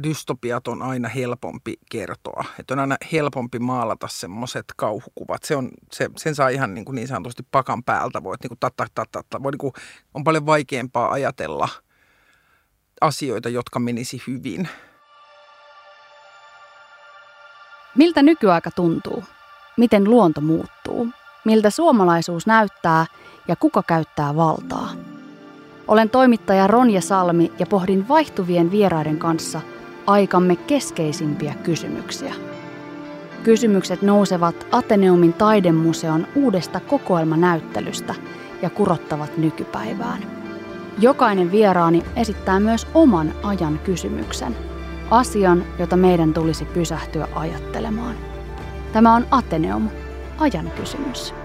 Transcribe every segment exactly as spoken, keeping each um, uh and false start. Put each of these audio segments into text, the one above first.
dystopiat on aina helpompi kertoa. Että on aina helpompi maalata semmoiset kauhukuvat. Se on, se, sen saa ihan niin, kuin niin sanotusti pakan päältä. Voit niin kuin tat, tat, tat, tat. Voi niin kuin, on paljon vaikeampaa ajatella asioita, jotka menisi hyvin. Miltä nykyaika tuntuu? Miten luonto muuttuu? Miltä suomalaisuus näyttää ja kuka käyttää valtaa? Olen toimittaja Ronja Salmi ja pohdin vaihtuvien vieraiden kanssa aikamme keskeisimpiä kysymyksiä. Kysymykset nousevat Ateneumin taidemuseon uudesta kokoelmanäyttelystä ja kurottavat nykypäivään. Jokainen vieraani esittää myös oman ajan kysymyksen, asian, jota meidän tulisi pysähtyä ajattelemaan. Tämä on Ateneum, ajan kysymys.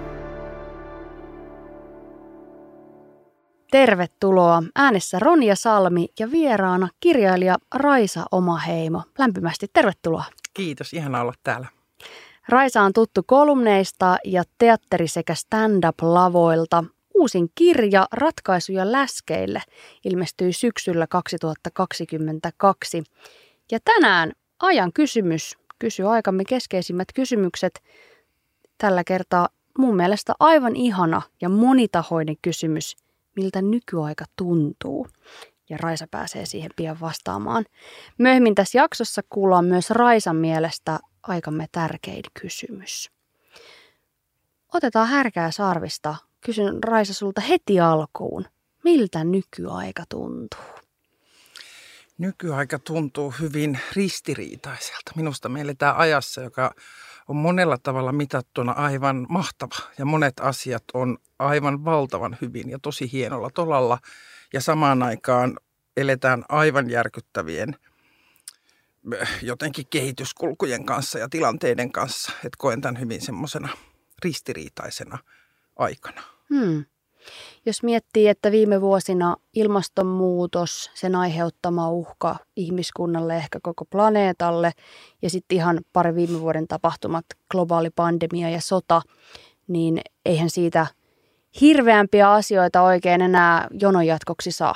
Tervetuloa. Äänessä Ronja Salmi ja vieraana kirjailija Raisa Omaheimo. Lämpimästi tervetuloa. Kiitos, ihanaa olla täällä. Raisa on tuttu kolumneista ja teatteri- sekä stand-up-lavoilta. Uusin kirja Ratkaisuja läskeille ilmestyi syksyllä kaksituhattakaksikymmentäkaksi. Ja tänään ajan kysymys, kysy aikamme keskeisimmät kysymykset. Tällä kertaa mun mielestä aivan ihana ja monitahoinen kysymys, miltä nykyaika tuntuu. Ja Raisa pääsee siihen pian vastaamaan. Myöhemmin tässä jaksossa kuullaan myös Raisan mielestä aikamme tärkein kysymys. Otetaan härkää sarvista. Kysyn Raisa sulta heti alkuun. Miltä nykyaika tuntuu? Nykyaika tuntuu hyvin ristiriitaiselta. Minusta me eletään ajassa, joka on monella tavalla mitattuna aivan mahtava. Ja monet asiat on aivan valtavan hyvin ja tosi hienolla tolalla. Ja samaan aikaan eletään aivan järkyttävien jotenkin kehityskulkujen kanssa ja tilanteiden kanssa. Että koen tämän hyvin semmoisena ristiriitaisena aikana. Hmm. Jos miettii, että viime vuosina ilmastonmuutos, sen aiheuttama uhka ihmiskunnalle, ehkä koko planeetalle ja sitten ihan pari viime vuoden tapahtumat, globaali pandemia ja sota, niin eihän siitä hirveämpiä asioita oikein enää jonon jatkoksi saa.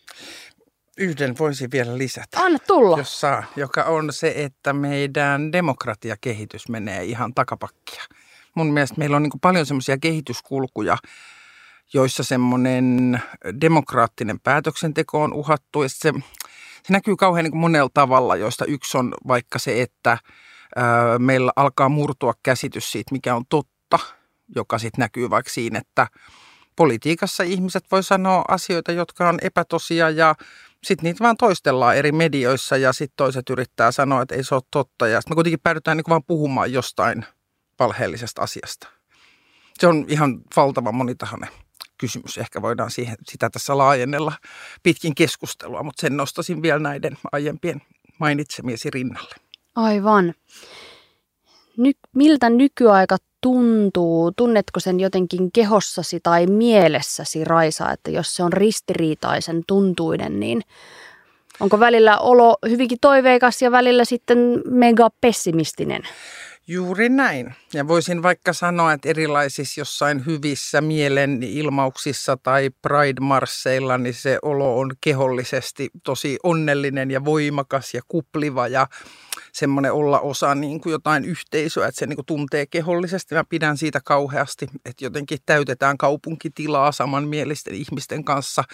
Yhden voisin vielä lisätä, Anna tulla. Jos saa, joka on se, että meidän demokratiakehitys menee ihan takapakkia. Mun mielestä meillä on niin kuin paljon semmoisia kehityskulkuja, joissa semmoinen demokraattinen päätöksenteko on uhattu. Ja se, se näkyy kauhean niin kuin monella tavalla, joista yksi on vaikka se, että ää, meillä alkaa murtua käsitys siitä, mikä on totta, joka sitten näkyy vaikka siinä, että politiikassa ihmiset voi sanoa asioita, jotka on epätosia ja sitten niitä vaan toistellaan eri medioissa ja sitten toiset yrittää sanoa, että ei se ole totta. Ja sitten me kuitenkin päädytään niin kuin vaan puhumaan jostain valheellisesta asiasta. Se on ihan valtava monitahoinen kysymys. Ehkä voidaan siihen, sitä tässä laajennella pitkin keskustelua, mutta sen nostasin vielä näiden aiempien mainitsemiesi rinnalle. Aivan. Ny- miltä nykyaika tuntuu? Tunnetko sen jotenkin kehossasi tai mielessäsi, Raisa, että jos se on ristiriitaisen tuntuinen, niin onko välillä olo hyvinkin toiveikas ja välillä sitten mega pessimistinen? Juuri näin. Ja voisin vaikka sanoa, että erilaisissa jossain hyvissä mielenilmauksissa tai Pride-marsseilla, niin se olo on kehollisesti tosi onnellinen ja voimakas ja kupliva ja semmoinen olla osa niin kuin jotain yhteisöä, että se niin kuin tuntee kehollisesti. Mä pidän siitä kauheasti, että jotenkin täytetään kaupunkitilaa samanmielisten ihmisten kanssa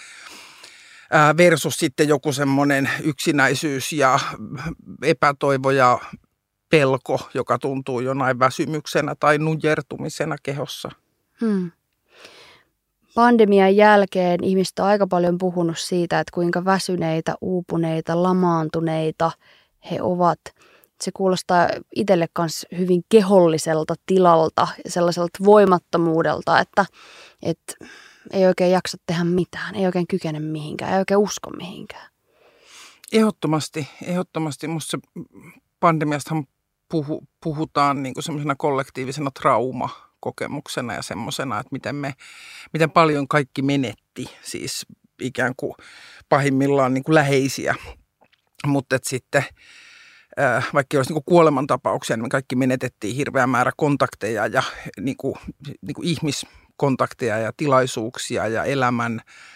versus sitten joku semmoinen yksinäisyys ja epätoivo ja pelko, joka tuntuu jonain väsymyksenä tai nujertumisena kehossa. Hmm. Pandemian jälkeen ihmiset on aika paljon puhunut siitä, että kuinka väsyneitä, uupuneita, lamaantuneita he ovat. Se kuulostaa itselle myös hyvin keholliselta tilalta, sellaiselta voimattomuudelta, että, että ei oikein jaksa tehdä mitään, ei oikein kykene mihinkään, ei oikein usko mihinkään. Ehdottomasti, ehdottomasti. Musta pandemiastahan puhu, puhutaan niin kuin semmoisena kollektiivisena traumakokemuksena ja semmoisena, että miten, me, miten paljon kaikki menetti, siis ikään kuin pahimmillaan niin kuin läheisiä, mutta sitten vaikka olisi niin kuin kuolemantapauksia, niin me kaikki menetettiin hirveä määrä kontakteja ja niin kuin, niin kuin ihmiskontakteja ja tilaisuuksia ja elämän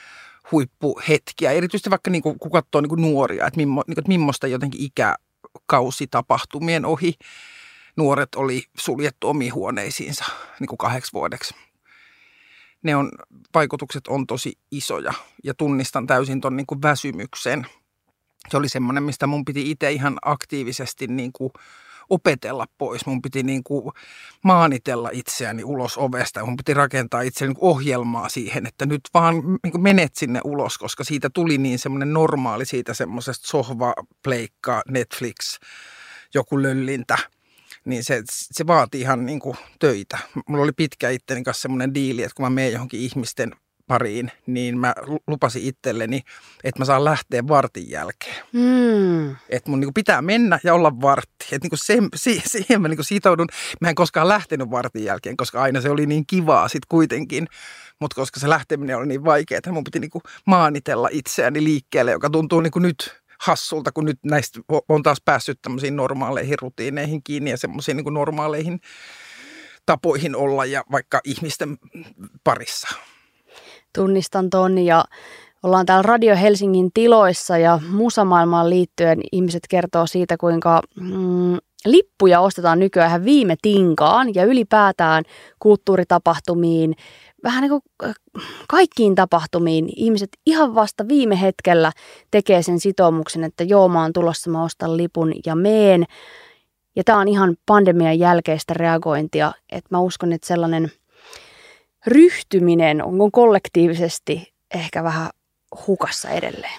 huippuhetkiä. Erityisesti vaikka niin kuin, kun katsoo niin kuin nuoria, että, mimmo, niin kuin, että millaista jotenkin ikäkausitapahtumien ohi nuoret oli suljettu omiin huoneisiinsa niin kuin kahdeksi vuodeksi. Ne on, vaikutukset on tosi isoja ja tunnistan täysin ton niin kuin väsymyksen. Se oli semmoinen, mistä mun piti itse ihan aktiivisesti niin kuin opetella pois. Mun piti niin kuin maanitella itseäni ulos ovesta. Mun piti rakentaa itselleni niin kuin ohjelmaa siihen, että nyt vaan niin kuin menet sinne ulos, koska siitä tuli niin semmoinen normaali siitä semmoisesta sohva, pleikka, Netflix, joku löllintä. Niin se, se vaati ihan niin kuin töitä. Mulla oli pitkä itteni kanssa semmoinen diili, että kun mä menen johonkin ihmisten pariin, niin mä lupasin itselleni, että mä saan lähteä vartin jälkeen. Mm. Että mun niin kuin pitää mennä ja olla vartti. Että niin se, siihen, siihen mä niin kuin sitoudun. Mä en koskaan lähtenyt vartin jälkeen, koska aina se oli niin kivaa sitten kuitenkin. Mutta koska se lähteminen oli niin vaikeaa, että mun piti niin kuin maanitella itseäni liikkeelle, joka tuntuu niin kuin nyt hassulta, kun nyt näistä on taas päässyt tämmöisiin normaaleihin rutiineihin kiinni ja semmoisiin niin kuin normaaleihin tapoihin olla ja vaikka ihmisten parissa. Tunnistan ton ja ollaan täällä Radio Helsingin tiloissa ja musamaailmaan liittyen ihmiset kertoo siitä, kuinka mm, lippuja ostetaan nykyään ihan viime tinkaan ja ylipäätään kulttuuritapahtumiin, vähän niin kuin kaikkiin tapahtumiin ihmiset ihan vasta viime hetkellä tekee sen sitoumuksen, että joo, mä oon tulossa, mä ostan lipun ja meen. Ja tää on ihan pandemian jälkeistä reagointia, että mä uskon, että sellainen ryhtyminen on kollektiivisesti ehkä vähän hukassa edelleen.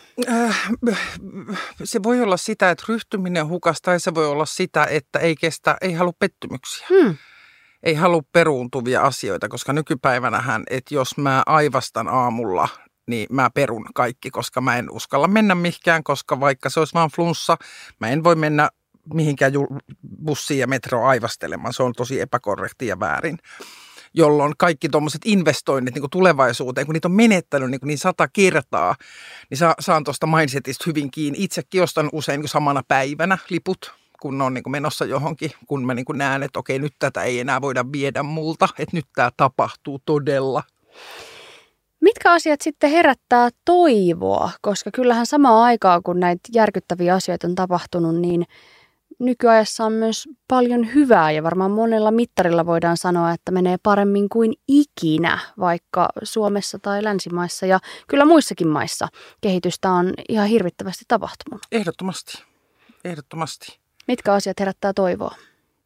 Se voi olla sitä, että ryhtyminen hukassa, tai se voi olla sitä, että ei kestä, ei halua pettymyksiä. Hmm. Ei halua peruuntuvia asioita, koska nykypäivänähän, että jos mä aivastan aamulla, niin mä perun kaikki, koska mä en uskalla mennä mihinkään, koska vaikka se olisi vaan flunssa, mä en voi mennä mihinkään bussiin ja metroon aivastelemaan. Se on tosi epäkorrekti ja väärin. Jolloin kaikki tuommoiset investoinnit niin kuin tulevaisuuteen, kun niitä on menettänyt niin, niin sata kertaa, niin sa, saan tuosta mindsetista hyvin kiinni. Itsekin ostan usein niin samana päivänä liput, kun on niin kuin menossa johonkin, kun mä niin kuin näen, että okei, nyt tätä ei enää voida viedä multa, että nyt tämä tapahtuu todella. Mitkä asiat sitten herättää toivoa? Koska kyllähän samaan aikaan, kun näitä järkyttäviä asioita on tapahtunut, niin nykyajassa on myös paljon hyvää ja varmaan monella mittarilla voidaan sanoa, että menee paremmin kuin ikinä, vaikka Suomessa tai länsimaissa ja kyllä muissakin maissa kehitystä on ihan hirvittävästi tapahtunut. Ehdottomasti, ehdottomasti. Mitkä asiat herättää toivoa?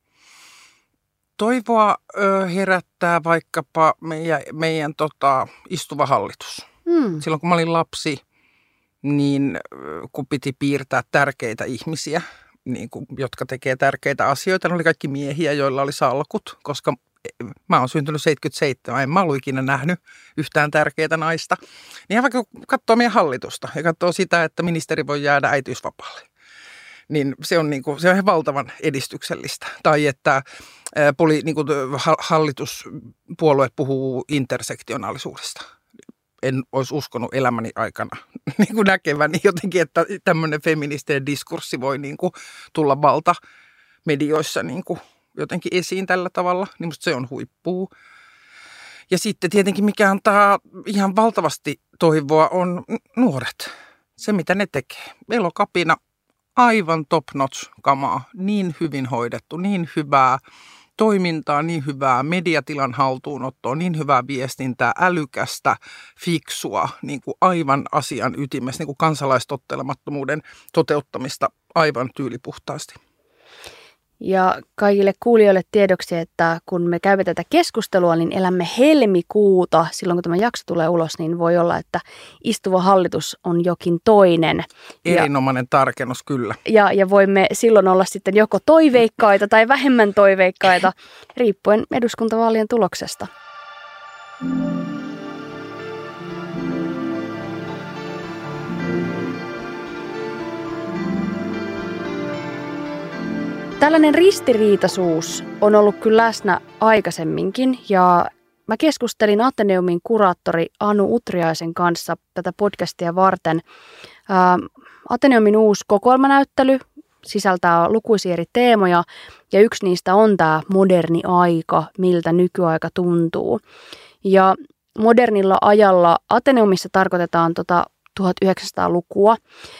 Toivoa ö, herättää vaikkapa meidän, meidän tota, istuva hallitus. Hmm. Silloin kun mä olin lapsi, niin kun piti piirtää tärkeitä ihmisiä, niin kuin, jotka tekee tärkeitä asioita, ne oli kaikki miehiä, joilla oli salkut, koska mä oon syntynyt seitsemänkymmentäseitsemän, en mä ollut ikinä nähnyt yhtään tärkeää naista. Niin vaikka katsoo meidän hallitusta ja katsoo sitä, että ministeri voi jäädä äitiysvapaalle, niin se on, niin kuin, se on ihan valtavan edistyksellistä. Tai että poli, niin kuin, hallituspuolue puhuu intersektionaalisuudesta. En olisi uskonut elämäni aikana niin kuin näkeväni jotenkin, että tämmöinen feministinen diskurssi voi niin kuin tulla valtamedioissa niin kuin jotenkin esiin tällä tavalla. Niin musta se on huippuu. Ja sitten tietenkin mikä antaa ihan valtavasti toivoa on nuoret. Se mitä ne tekee. Elokapina aivan top notch kamaa. Niin hyvin hoidettu, niin hyvää toimintaa, niin hyvää mediatilan haltuunottoa, niin hyvää viestintää, älykästä, fiksua, niin kuin aivan asian ytimessä, niin kuin kansalaistottelemattomuuden toteuttamista aivan tyylipuhtaasti. Ja kaikille kuulijoille tiedoksi, että kun me käymme tätä keskustelua, niin elämme helmikuuta. Silloin kun tämä jakso tulee ulos, niin voi olla, että istuva hallitus on jokin toinen. Erinomainen ja, tarkennus, kyllä. Ja, ja voimme silloin olla sitten joko toiveikkaita tai vähemmän toiveikkaita, riippuen eduskuntavaalien tuloksesta. Tällainen ristiriitaisuus on ollut kyllä läsnä aikaisemminkin ja mä keskustelin Ateneumin kuraattori Anu Utriaisen kanssa tätä podcastia varten. Ää, Ateneumin uusi kokoelmanäyttely sisältää lukuisia eri teemoja ja yksi niistä on tämä moderni aika, miltä nykyaika tuntuu. Ja modernilla ajalla Ateneumissa tarkoitetaan tota tuhatyhdeksänsataalukua.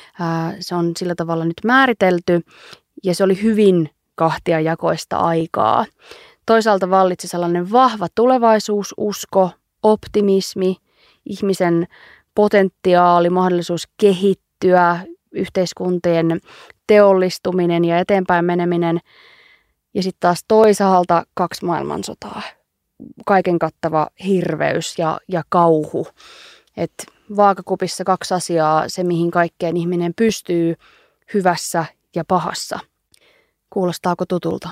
Se on sillä tavalla nyt määritelty ja se oli hyvin kahtiajakoista aikaa. Toisaalta vallitsi sellainen vahva tulevaisuususko, optimismi, ihmisen potentiaali, mahdollisuus kehittyä, yhteiskuntien teollistuminen ja eteenpäin meneminen. Ja sitten taas toisaalta kaksi maailmansotaa, kaiken kattava hirveys ja, ja kauhu. Et vaakakupissa kaksi asiaa, se mihin kaikkeen ihminen pystyy hyvässä ja pahassa. Kuulostaako tutulta?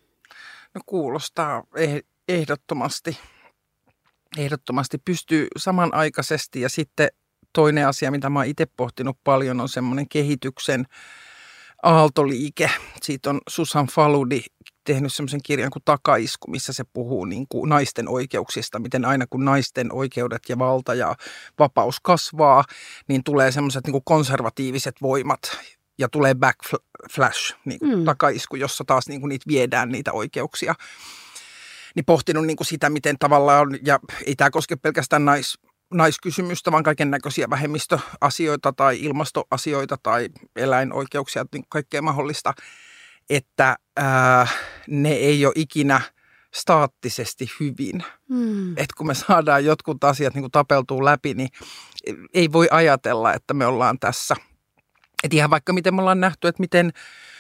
No kuulostaa ehdottomasti. Ehdottomasti pystyy samanaikaisesti ja sitten toinen asia, mitä mä oon itse pohtinut paljon, on semmoinen kehityksen aaltoliike. Siitä on Susan Faludi tehnyt semmoisen kirjan kuin Takaisku, missä se puhuu niin kuin naisten oikeuksista, miten aina kun naisten oikeudet ja valta ja vapaus kasvaa, niin tulee semmoiset niin kuin konservatiiviset voimat ja tulee backflash, niin kuin mm. takaisku, jossa taas niin kuin niitä viedään niitä oikeuksia. Niin pohtinut niin kuin sitä, miten tavallaan, ja ei tämä koske pelkästään nais, naiskysymystä, vaan kaiken näköisiä vähemmistöasioita tai ilmastoasioita tai eläinoikeuksia, niin kaikkea mahdollista, että ää, ne ei ole ikinä staattisesti hyvin. Mm. Että kun me saadaan jotkut asiat niin kuin tapeltuu läpi, niin ei voi ajatella, että me ollaan tässä. Että ihan vaikka miten me ollaan nähty, että miten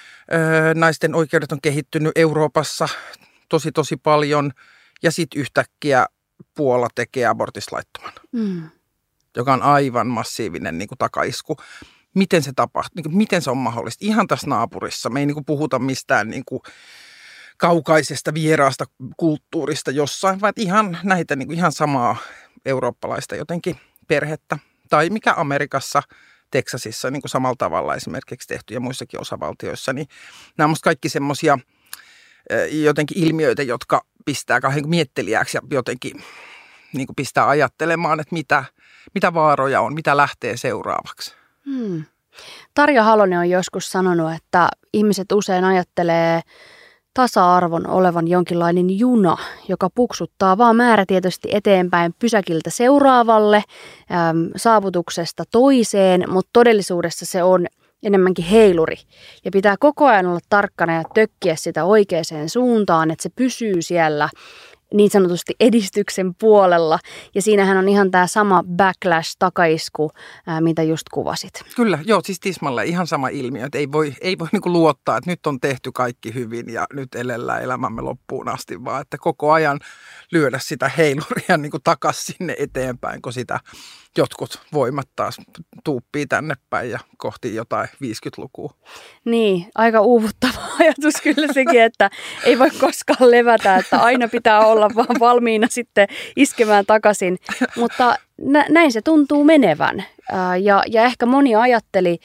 ö, naisten oikeudet on kehittynyt Euroopassa tosi tosi paljon ja sitten yhtäkkiä Puola tekee abortislaittoman, mm. joka on aivan massiivinen niin kuin takaisku. Miten se tapahtuu, niin kuin, miten se on mahdollista? Ihan tässä naapurissa. Me ei niin kuin puhuta mistään niin kuin kaukaisesta vieraasta kulttuurista jossain, vaan ihan näitä niin kuin ihan samaa eurooppalaista jotenkin perhettä. Tai mikä Amerikassa, Teksasissa niin kuin samalla tavalla esimerkiksi tehty ja muissakin osavaltioissa. Niin nämä on musta kaikki semmoisia jotenkin ilmiöitä, jotka pistää kauhean miettelijäksi ja jotenkin niin kuin pistää ajattelemaan, että mitä, mitä vaaroja on, mitä lähtee seuraavaksi. Hmm. Tarja Halonen on joskus sanonut, että ihmiset usein ajattelee tasa-arvon olevan jonkinlainen juna, joka puksuttaa vaan määrätietoisesti eteenpäin pysäkiltä seuraavalle, äm, saavutuksesta toiseen, mutta todellisuudessa se on enemmänkin heiluri. Ja pitää koko ajan olla tarkkana ja tökkiä sitä oikeaan suuntaan, että se pysyy siellä niin sanotusti edistyksen puolella. Ja siinähän on ihan tämä sama backlash, takaisku, ää, mitä just kuvasit. Kyllä, joo, siis tismalle ihan sama ilmiö, että ei voi, ei voi niinku luottaa, että nyt on tehty kaikki hyvin ja nyt elellään elämämme loppuun asti, vaan että koko ajan lyödä sitä heiluria niinku takaisin sinne eteenpäin, kun sitä jotkut voimat taas tuuppii tänne päin ja kohti jotain viisikymmentälukua. Niin, aika uuvuttava ajatus kyllä sekin, että ei voi koskaan levätä, että aina pitää olla vaan valmiina sitten iskemään takaisin. Mutta nä- näin se tuntuu menevän. Ää, ja, ja ehkä moni ajatteli,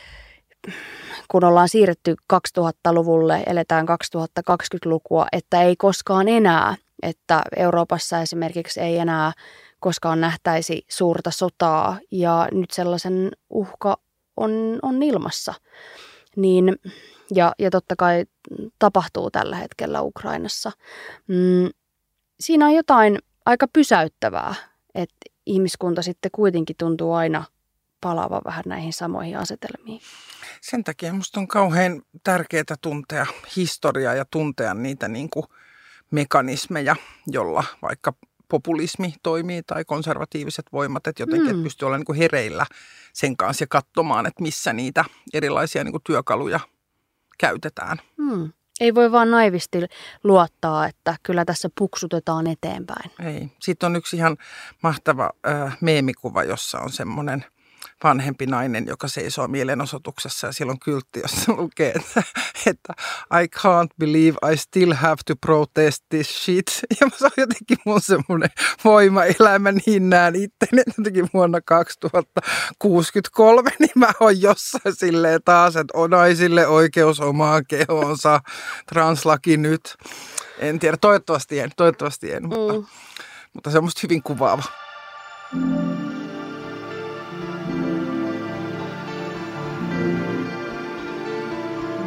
kun ollaan siirretty kaksituhattaluvulle, eletään kaksituhattakaksikymmentälukua, että ei koskaan enää, että Euroopassa esimerkiksi ei enää koskaan nähtäisi suurta sotaa ja nyt sellaisen uhka on, on ilmassa. Niin, ja, ja totta kai tapahtuu tällä hetkellä Ukrainassa. Mm, siinä on jotain aika pysäyttävää, että ihmiskunta sitten kuitenkin tuntuu aina palaavan vähän näihin samoihin asetelmiin. Sen takia musta on kauhean tärkeää tuntea historiaa ja tuntea niitä niin kuin mekanismeja, jolla vaikka populismi toimii tai konservatiiviset voimat, että jotenkin mm. pystyy olemaan niin kuin hereillä sen kanssa ja katsomaan, että missä niitä erilaisia niin kuin työkaluja käytetään. Mm. Ei voi vaan naivisti luottaa, että kyllä tässä puksutetaan eteenpäin. Ei. Sitten on yksi ihan mahtava äh, meemikuva, jossa on semmoinen vanhempi nainen, joka seisoo mielenosoituksessa ja siellä on kyltti, jossa lukee, että, että I can't believe I still have to protest this shit. Ja se on jotenkin mun semmoinen voimaelämä, niin näen itteni jotenkin vuonna kaksituhattakuusikymmentäkolme, niin mä oon jossain silleen taas, että on naisille oikeus omaan kehoonsa, translaki nyt. En tiedä, toivottavasti en, toivottavasti en, mutta, mm. mutta se on musta hyvin kuvaava.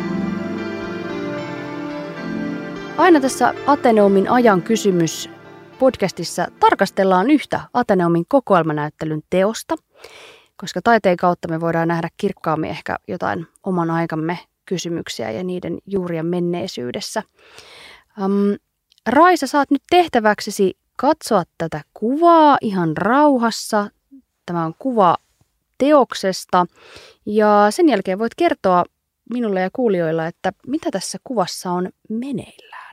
Aina tässä Ateneumin ajan kysymys podcastissa tarkastellaan yhtä Ateneumin kokoelmanäyttelyn teosta, koska taiteen kautta me voidaan nähdä kirkkaammin ehkä jotain oman aikamme kysymyksiä ja niiden juurien menneisyydessä. Um, Raisa, saat nyt tehtäväksesi katsoa tätä kuvaa ihan rauhassa. Tämä on kuva teoksesta ja sen jälkeen voit kertoa minulle ja kuulijoilla, että mitä tässä kuvassa on meneillään.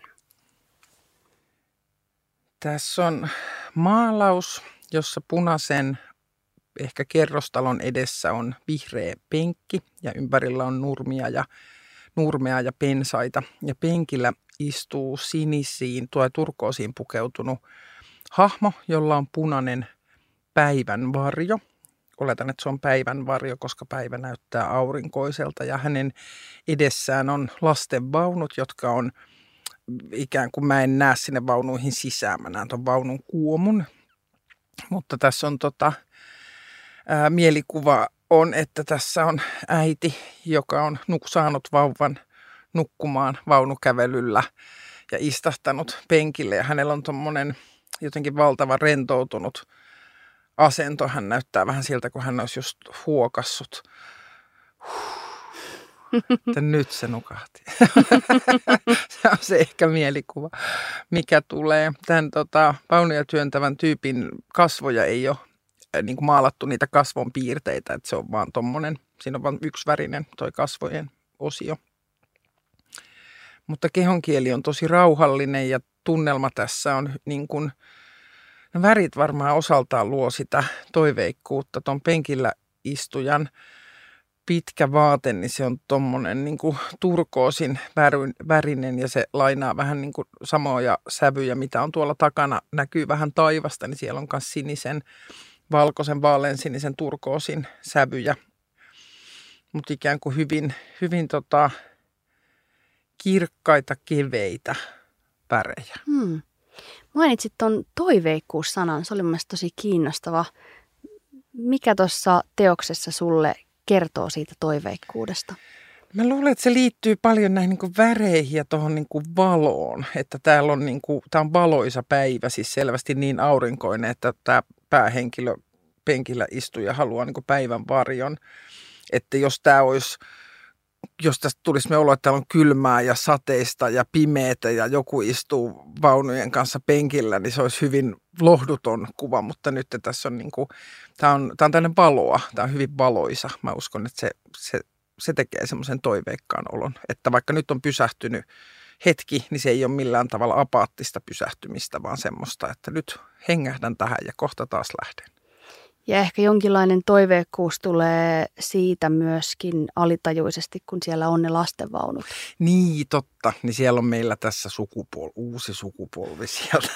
Tässä on maalaus, jossa punaisen ehkä kerrostalon edessä on vihreä penkki ja ympärillä on nurmia ja, nurmea ja pensaita. Ja penkillä istuu sinisiin, tuo turkoosiin pukeutunut hahmo, jolla on punainen päivän varjo. Oletan, että se on päivän varjo, koska päivä näyttää aurinkoiselta ja hänen edessään on lasten vaunut, jotka on ikään kuin mä en näe sinne vaunuihin sisään. Mä näen ton vaunun kuomun, mutta tässä on tota, ää, mielikuva on, että tässä on äiti, joka on nuk- saanut vauvan nukkumaan vaunukävelyllä ja istahtanut penkille ja hänellä on tommonen jotenkin valtavan rentoutunut asento. Hän näyttää vähän siltä, kun hän olisi just huokassut. Että nyt se nukahti. Se on se ehkä mielikuva, mikä tulee. Tämän tota, vaunuja työntävän tyypin kasvoja ei ole äh, niin kuin maalattu niitä kasvon piirteitä, että se on vaan tommonen, siinä on vain yksivärinen toi kasvojen osio. Mutta kehonkieli on tosi rauhallinen ja tunnelma tässä on niin kuin, no värit varmaan osaltaan luo sitä toiveikkuutta. Tuon penkillä istujan pitkä vaate, niin se on tommonen niin kuin turkoosin värinen ja se lainaa vähän niin kuin samoja sävyjä, mitä on tuolla takana. Näkyy vähän taivasta, niin siellä on myös sinisen, valkoisen, vaaleansinisen turkoosin sävyjä. Mutta ikään kuin hyvin, hyvin tota, kirkkaita, keveitä värejä. Hmm. Mainitsit tuon toiveikkuus-sanan, se oli mielestäni tosi kiinnostava. Mikä tuossa teoksessa sulle kertoo siitä toiveikkuudesta? Mä luulen, että se liittyy paljon näihin niin kuin väreihin ja tuohon niin kuin valoon. Että täällä on, niin kuin, tää on valoisa päivä, siis selvästi niin aurinkoinen, että tämä päähenkilö penkillä istuja haluaa niin kuin päivän varjon. Että jos tämä olisi, jos tästä tulisi me olo, että täällä on kylmää ja sateista ja pimeätä ja joku istuu vaunujen kanssa penkillä, niin se olisi hyvin lohduton kuva, mutta nyt tässä on niin kuin, tämä on, tämä on tällainen valoa, tämä on hyvin valoisa. Mä uskon, että se, se, se tekee semmoisen toiveikkaan olon, että vaikka nyt on pysähtynyt hetki, niin se ei ole millään tavalla apaattista pysähtymistä, vaan semmoista, että nyt hengähdän tähän ja kohta taas lähden. Ja ehkä jonkinlainen toiveikkuus tulee siitä myöskin alitajuisesti, kun siellä on ne lastenvaunut. Niin, totta. Niin siellä on meillä tässä sukupolvi, uusi sukupolvi sieltä.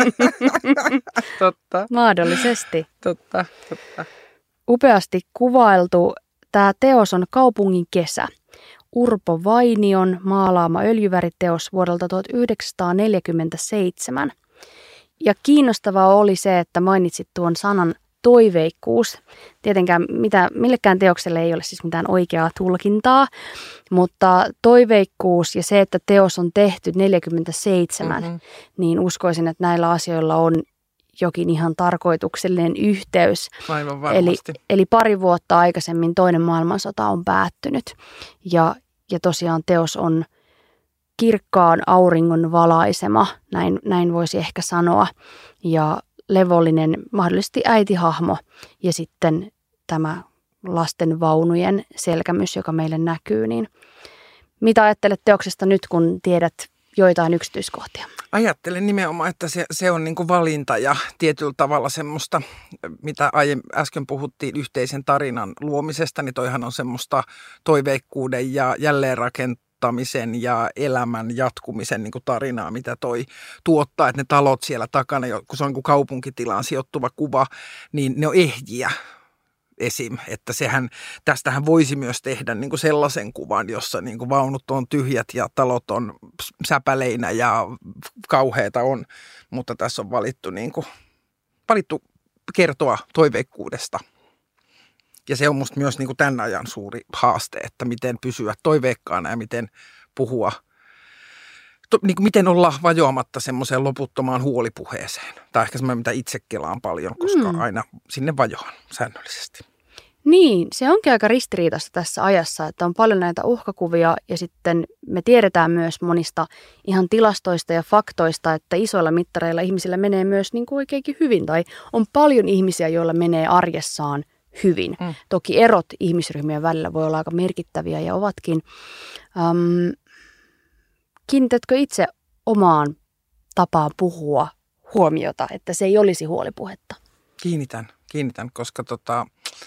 Totta. Mahdollisesti. Totta, totta. Upeasti kuvailtu. Tämä teos on Kaupungin kesä. Urpo Vainion maalaama öljyväriteos vuodelta tuhatyhdeksänsataaneljäkymmentäseitsemän. Ja kiinnostavaa oli se, että mainitsit tuon sanan toiveikkuus. Tietenkään mitä, millekään teokselle ei ole siis mitään oikeaa tulkintaa, mutta toiveikkuus ja se, että teos on tehty neljäkymmentäseitsemän, mm-hmm. niin uskoisin, että näillä asioilla on jokin ihan tarkoituksellinen yhteys. Aivan varmasti. Eli, eli pari vuotta aikaisemmin toinen maailmansota on päättynyt ja, ja tosiaan teos on kirkkaan auringon valaisema, näin, näin voisi ehkä sanoa, ja levollinen, mahdollisesti äitihahmo ja sitten tämä lasten vaunujen selkämys, joka meille näkyy. Niin mitä ajattelet teoksesta nyt, kun tiedät joitain yksityiskohtia? Ajattelen nimenomaan, että se, se on niin kuin valinta ja tietyllä tavalla semmoista, mitä aiemmin, äsken puhuttiin yhteisen tarinan luomisesta, niin toihan on semmoista toiveikkuuden ja jälleenrakentamisen ja elämän jatkumisen niin kuin tarinaa, mitä toi tuottaa, että ne talot siellä takana, kun se on niin kuin kaupunkitilaan sijoittuva kuva, niin ne on ehjiä esim. Että sehän, tästähän voisi myös tehdä niin kuin sellaisen kuvan, jossa niin kuin vaunut on tyhjät ja talot on säpäleinä ja kauheita on, mutta tässä on valittu, niin kuin, valittu kertoa toiveikkuudesta. Ja se on musta myös niin kuin tämän ajan suuri haaste, että miten pysyä toiveikkaana ja miten puhua to, niin kuin miten olla vajoamatta semmoiseen loputtomaan huolipuheeseen. Tai ehkä semmoinen, mitä itse kelaan paljon, koska mm. aina sinne vajoan säännöllisesti. Niin, se onkin aika ristiriitaista tässä ajassa, että on paljon näitä uhkakuvia ja sitten me tiedetään myös monista ihan tilastoista ja faktoista, että isoilla mittareilla ihmisillä menee myös niin kuin oikeinkin hyvin tai on paljon ihmisiä, joilla menee arjessaan hyvin. Mm. Toki erot ihmisryhmien välillä voi olla aika merkittäviä ja ovatkin. Ähm, kiinnitätkö itse omaan tapaan puhua huomiota, että se ei olisi huolipuhetta? Kiinnitän, kiinnitän, koska tota...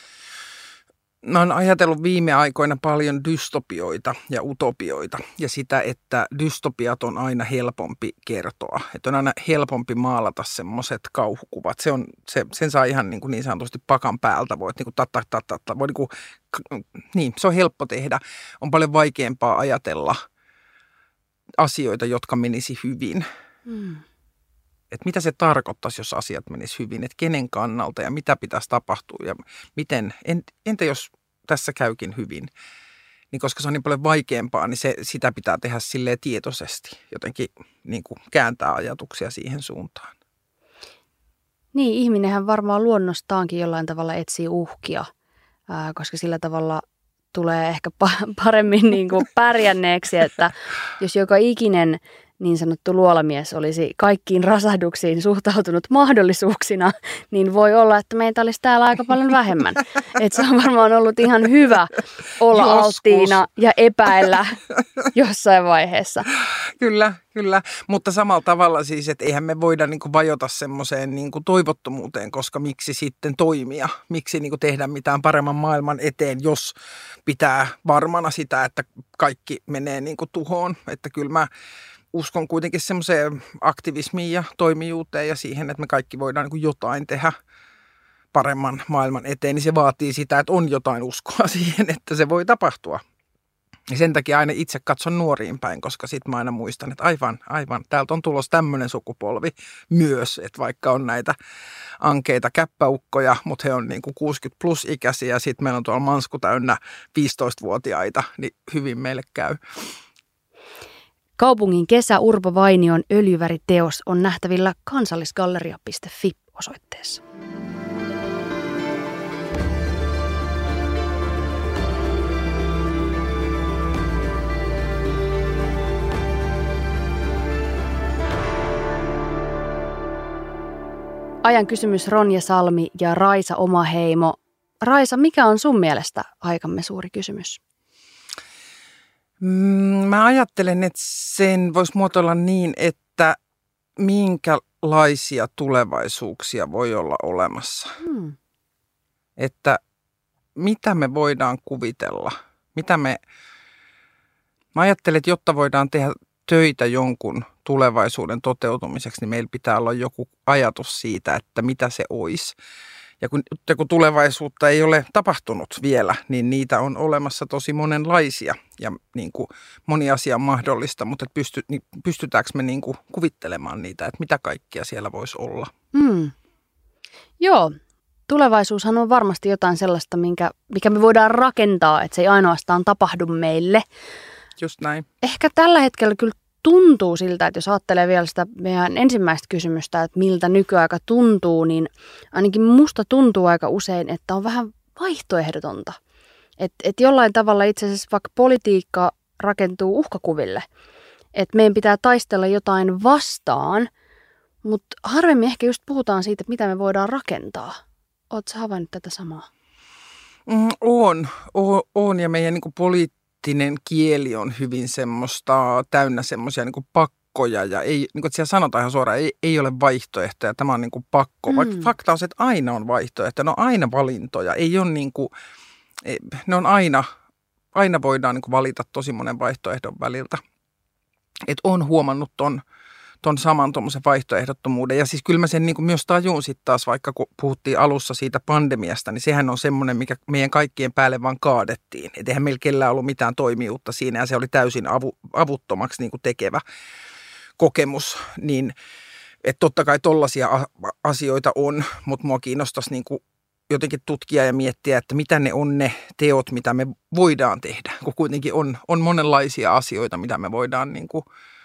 Mä oon ajatellut viime aikoina paljon dystopioita ja utopioita ja sitä, että dystopiat on aina helpompi kertoa. Että on aina helpompi maalata semmoiset kauhukuvat. Se on, se, sen saa ihan niin, kuin niin sanotusti pakan päältä. Voit niin kuin tatta, tatta, tatta. Voi niin kuin, niin, se on helppo tehdä. On paljon vaikeampaa ajatella asioita, jotka menisi hyvin. Hmm. Että mitä se tarkoittaisi, jos asiat menis hyvin, että kenen kannalta ja mitä pitäisi tapahtua ja miten, entä jos tässä käykin hyvin, niin koska se on niin paljon vaikeampaa, niin se, sitä pitää tehdä silleen tietoisesti, jotenkin niin kuin kääntää ajatuksia siihen suuntaan. Niin, ihminenhän varmaan luonnostaankin jollain tavalla etsii uhkia, ää, koska sillä tavalla tulee ehkä paremmin niin kuin pärjänneeksi, että jos joka ikinen niin sanottu luolamies olisi kaikkiin rasahduksiin suhtautunut mahdollisuuksina, niin voi olla, että meitä olisi täällä aika paljon vähemmän. Että se on varmaan ollut ihan hyvä olla Joskus. alttiina ja epäillä jossain vaiheessa. Kyllä, kyllä. Mutta samalla tavalla siis, että eihän me voida niin kuin vajota semmoiseen niin kuin toivottomuuteen, koska miksi sitten toimia? Miksi niin kuin tehdä mitään paremman maailman eteen, jos pitää varmana sitä, että kaikki menee niin kuin tuhoon. Että kyllä mä uskon kuitenkin semmoiseen aktivismiin ja toimijuuteen ja siihen, että me kaikki voidaan niin kuin jotain tehdä paremman maailman eteen, niin se vaatii sitä, että on jotain uskoa siihen, että se voi tapahtua. Ja sen takia aina itse katson nuoriin päin, koska sitten mä aina muistan, että aivan, aivan, täältä on tulossa tämmöinen sukupolvi myös, että vaikka on näitä ankeita käppäukkoja, mutta he on niin kuin kuusikymmentä plus ikäisiä ja sitten meillä on tuolla mansku täynnä viisitoistavuotiaita, niin hyvin meille käy. Kaupungin kesä Urpo Vainion öljyväriteos on nähtävillä kansallisgalleria piste fi-osoitteessa. Ajan kysymys Ronja Salmi ja Raisa Omaheimo. Raisa, mikä on sun mielestä aikamme suuri kysymys? Mä ajattelen, että sen voisi muotoilla niin, että minkälaisia tulevaisuuksia voi olla olemassa. Hmm. Että mitä me voidaan kuvitella, mitä me, mä ajattelen, että jotta voidaan tehdä töitä jonkun tulevaisuuden toteutumiseksi, niin meillä pitää olla joku ajatus siitä, että mitä se olisi. Ja kun, kun tulevaisuutta ei ole tapahtunut vielä, niin niitä on olemassa tosi monenlaisia ja niin kuin moni asia on mahdollista, mutta pysty, niin pystytäänkö me niin kuin kuvittelemaan niitä, että mitä kaikkia siellä voisi olla? Mm. Joo, tulevaisuushan on varmasti jotain sellaista, minkä, mikä me voidaan rakentaa, että se ei ainoastaan tapahdu meille. Just näin. Ehkä tällä hetkellä kyllä tuntuu siltä, että jos ajattelee vielä sitä meidän ensimmäistä kysymystä, että miltä nykyaika tuntuu, niin ainakin musta tuntuu aika usein, että on vähän vaihtoehdotonta. Että et jollain tavalla itse asiassa vaikka politiikka rakentuu uhkakuville, että meidän pitää taistella jotain vastaan, mutta harvemmin ehkä just puhutaan siitä, että mitä me voidaan rakentaa. Oletko sä havainnut tätä samaa? Mm, on, o, on ja meidän niin kuin poliittinen kieli on hyvin semmoista, täynnä semmoisia niin kuin pakkoja ja ei, niin kuin siellä sanotaan ihan suoraan, ei, ei ole vaihtoehtoja, tämä on niin kuin pakko. Mm. Vaikka fakta on se, että aina on vaihtoehtoja, ne on aina valintoja, ei ole niin kuin, ne on aina, aina voidaan niin kuin valita tosi monen vaihtoehdon väliltä. Että on huomannut ton, ton saman tuommoisen vaihtoehdottomuuden. Ja siis kyllä mä sen niin kuin myös tajun sitten taas, vaikka kun puhuttiin alussa siitä pandemiasta, niin sehän on semmoinen, mikä meidän kaikkien päälle vaan kaadettiin. Että eihän meillä kellään ollut mitään toimijuutta siinä ja se oli täysin avu, avuttomaksi niin kuin tekevä kokemus. Niin, että totta kai tollaisia asioita on, mutta mua kiinnostaisi niin kuin jotenkin tutkia ja miettiä, että mitä ne on ne teot, mitä me voidaan tehdä. Kun kuitenkin on, on monenlaisia asioita, mitä me voidaan niin kuin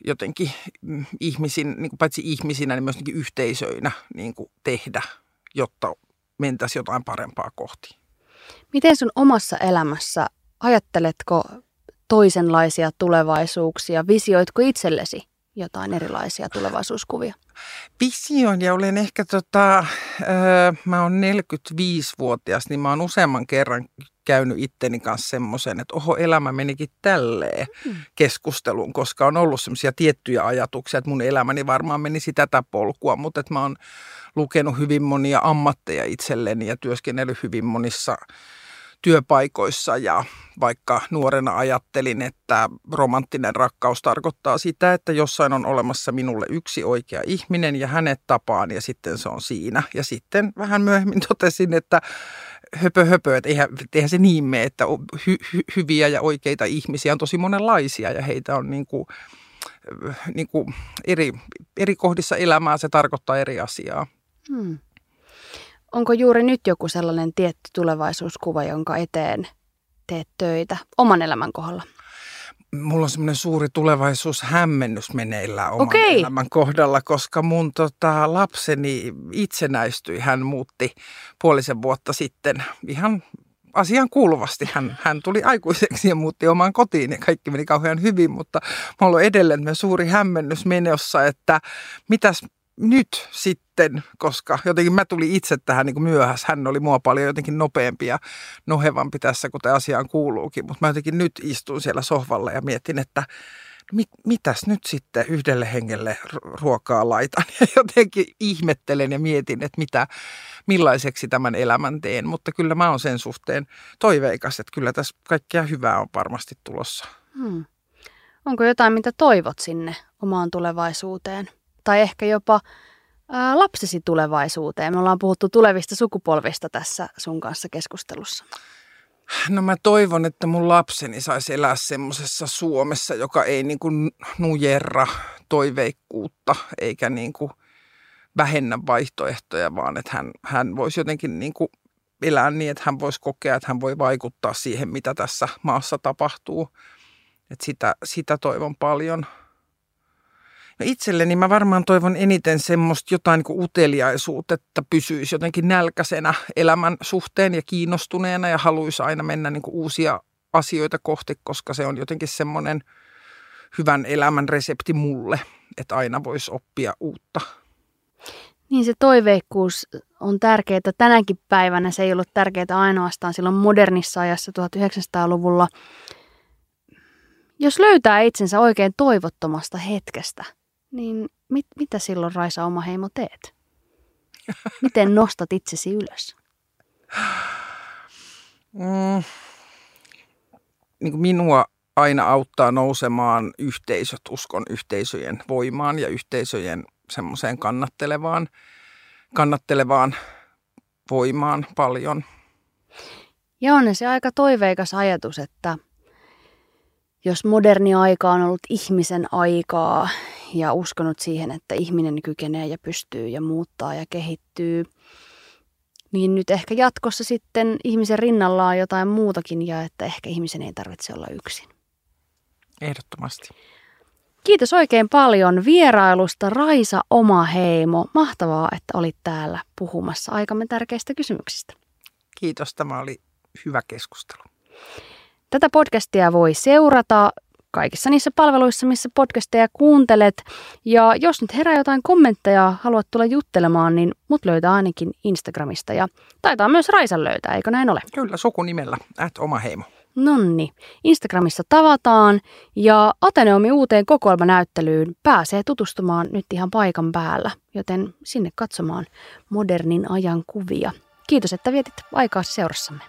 jotenkin ihmisin, niin kuin paitsi ihmisinä, niin myös yhteisöinä niin kuin tehdä, jotta mentäisiin jotain parempaa kohti. Miten sun omassa elämässä, ajatteletko toisenlaisia tulevaisuuksia? Visioitko itsellesi jotain erilaisia tulevaisuuskuvia? Visioin ja olen ehkä, tota, äh, mä oon neljäkymmentäviisivuotias, niin mä oon useamman kerran käynyt itteni kanssa semmoisen, että oho, elämä menikin tälleen mm. keskusteluun, koska on ollut semmoisia tiettyjä ajatuksia, että mun elämäni varmaan menisi tätä polkua, mutta että mä oon lukenut hyvin monia ammatteja itselleni ja työskennellyt hyvin monissa työpaikoissa ja vaikka nuorena ajattelin, että romanttinen rakkaus tarkoittaa sitä, että jossain on olemassa minulle yksi oikea ihminen ja hänet tapaan ja sitten se on siinä. Ja sitten vähän myöhemmin totesin, että höpö höpö, että eihän, eihän se niin mene, että hy, hy, hyviä ja oikeita ihmisiä on tosi monenlaisia ja heitä on niin kuin, niin kuin eri, eri kohdissa elämää, se tarkoittaa eri asiaa. Hmm. Onko juuri nyt joku sellainen tietty tulevaisuuskuva, jonka eteen teet töitä oman elämän kohdalla? Mulla on semmoinen suuri tulevaisuushämmennys meneillään oman Okei. elämän kohdalla, koska mun tota, lapseni itsenäistyi. Hän muutti puolisen vuotta sitten ihan asiaan kuuluvasti. Hän, hän tuli aikuiseksi ja muutti omaan kotiin ja kaikki meni kauhean hyvin, mutta mulla on edelleen suuri hämmennys menossa, että mitäs nyt sitten, koska jotenkin mä tulin itse tähän niin kuin myöhässä. Hän oli mua paljon jotenkin nopeampi ja nohevampi tässä, kuten asiaan kuuluukin. Mutta mä jotenkin nyt istun siellä sohvalla ja mietin, että mit, mitäs nyt sitten yhdelle hengelle ruokaa laitan. Ja jotenkin ihmettelen ja mietin, että mitä, millaiseksi tämän elämän teen. Mutta kyllä mä oon sen suhteen toiveikas, että kyllä tässä kaikkea hyvää on varmasti tulossa. Hmm. Onko jotain, mitä toivot sinne omaan tulevaisuuteen? Tai ehkä jopa ää, lapsesi tulevaisuuteen. Me ollaan puhuttu tulevista sukupolvista tässä sun kanssa keskustelussa. No mä toivon, että mun lapseni saisi elää semmoisessa Suomessa, joka ei niin kuin nujerra toiveikkuutta eikä niin kuin vähennä vaihtoehtoja, vaan että hän, hän voisi jotenkin niin kuin elää niin, että hän voisi kokea, että hän voi vaikuttaa siihen, mitä tässä maassa tapahtuu. Että sitä, sitä toivon paljon. No itselleni mä varmaan toivon eniten semmoista jotain niin kuin uteliaisuutta, että pysyisi jotenkin nälkäisenä elämän suhteen ja kiinnostuneena ja haluaisi aina mennä niin kuin uusia asioita kohti, koska se on jotenkin semmoinen hyvän elämän resepti mulle, että aina voisi oppia uutta. Niin se toiveikkuus on tärkeää tänäkin päivänä. Se ei ollut tärkeää ainoastaan silloin modernissa ajassa tuhatyhdeksänsataaluvulla. Jos löytää itsensä oikein toivottomasta hetkestä, niin mit, mitä silloin, Raisa Omaheimo, teet? Miten nostat itsesi ylös? Mm. Niin kuin minua aina auttaa nousemaan yhteisöt, uskon yhteisöjen voimaan ja yhteisöjen semmoiseen kannattelevaan, kannattelevaan voimaan paljon. Ja on se aika toiveikas ajatus, että jos moderni aika on ollut ihmisen aikaa ja uskonut siihen, että ihminen kykenee ja pystyy ja muuttaa ja kehittyy, niin nyt ehkä jatkossa sitten ihmisen rinnalla on jotain muutakin ja että ehkä ihmisen ei tarvitse olla yksin. Ehdottomasti. Kiitos oikein paljon vierailusta, Raisa Omaheimo. Mahtavaa, että olit täällä puhumassa aikamme tärkeistä kysymyksistä. Kiitos, tämä oli hyvä keskustelu. Tätä podcastia voi seurata kaikissa niissä palveluissa, missä podcasteja kuuntelet. Ja jos nyt herää jotain kommentteja, haluat tulla juttelemaan, niin mut löytää ainakin Instagramista. Ja taitaa myös Raisan löytää, eikö näin ole? Kyllä, sukunimellä, at Omaheimo. Nonni, Instagramissa tavataan ja Ateneumi uuteen kokoelmanäyttelyyn pääsee tutustumaan nyt ihan paikan päällä, joten sinne katsomaan modernin ajan kuvia. Kiitos, että vietit aikaasi seurassamme.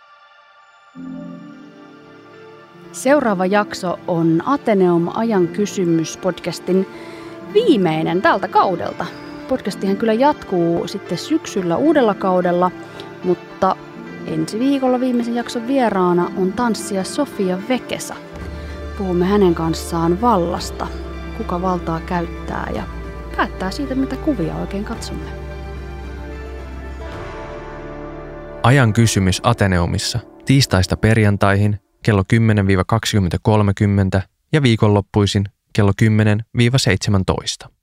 Seuraava jakso on Ateneum ajan kysymys podcastin viimeinen tältä kaudelta. Podcastihan kyllä jatkuu sitten syksyllä uudella kaudella, mutta ensi viikolla viimeisen jakson vieraana on tanssija Sofia Vekesa. Puhumme hänen kanssaan vallasta, kuka valtaa käyttää ja päättää siitä, mitä kuvia oikein katsomme. Ajan kysymys Ateneumissa tiistaista perjantaihin kello kymmenen kaksikymmentä kolmekymmentä ja viikonloppuisin kello kymmenen seitsemäntoista.